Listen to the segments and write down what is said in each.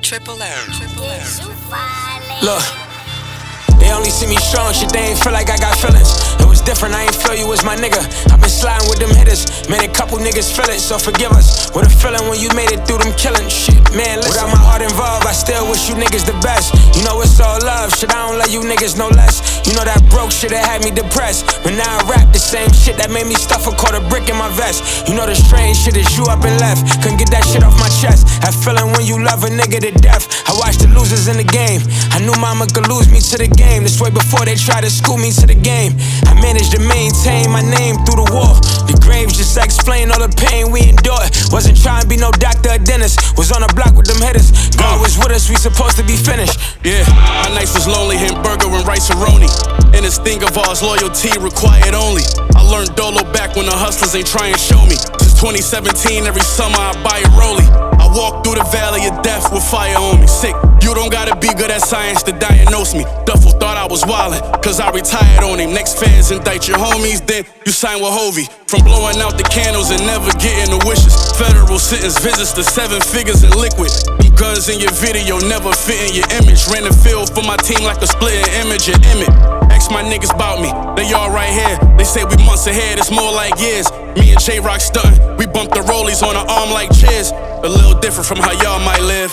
Triple M. Look, they only see me strong, shit, they ain't feel like I got feelings. It was different, I ain't feel you was my nigga. I been sliding with them hitters, made a couple niggas feel it, so forgive us. What a feeling when you made it through them killing shit. Man, listen, without my heart involved, I still wish you niggas the best. You know it's all love, shit, I don't love you niggas no less. You know that broke shit that had me depressed, but now I rap the same shit that made me stuff a quarter brick in my vest. You know the strange shit is you up and left, couldn't get that shit off my chest. That feeling when you love a nigga to death. I watched the losers in the game, I knew mama could lose me to the game. This way before they try to school me to the game. I managed to maintain my name through the war. The graves just explain all the pain we endured. Wasn't trying to be no doctor or dentist, was on the block with them hitters. God was with us, we supposed to be finished. Yeah, my nights was lonely, hamburger and rice and roni. And this thing of ours, loyalty required only. I learned Dolo back when the hustlers ain't try and show me. Since 2017, every summer I buy a rollie. I walk through the valley of death with fire on me. Sick, you don't gotta be good at science to diagnose me. Duffel thought I was wildin', cause I retired on him. Next feds indict your homies, then you sign with Hovey. From blowing out the candles and never getting the wishes. Federal sentence visits to 7 figures in liquid. Them guns in your video never fit in your image. Ran the field for my team like a splitting image and image. Ask my niggas about me, they all right here. They say we months ahead, it's more like years. Me and J-Rock stuntin', we bump the rollies on our arm like chairs. A little different from how y'all might live.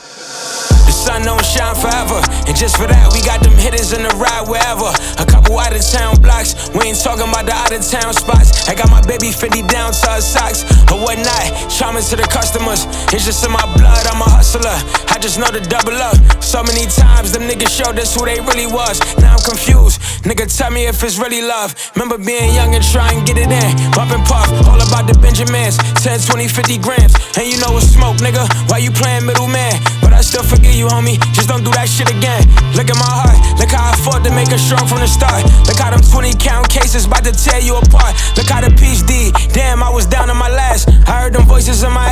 The sun don't shine forever, and just for that we got them hitters in the ride wherever. A couple out of town blocks, we ain't talking about the out of town spots. I got my baby 50 down to her socks, or whatnot. Charming to the customers, it's just in my blood, I'm a hustler. I just know to double up. So many times them niggas showed us who they really was. Now I'm confused, nigga tell me if it's really love. Remember being young and trying to get it in. Bump and puff, all about the Benjamins. 10, 20, 50 grams, and you know it's smoke, nigga. Why you playing middleman? But I still forgive you, homie, just don't do that shit again. Look at my heart, look how I fought to make it strong from the start. Look how them 20 count cases about to tear you apart. Look how the peace D, damn, I was down on my last. I heard them voices in my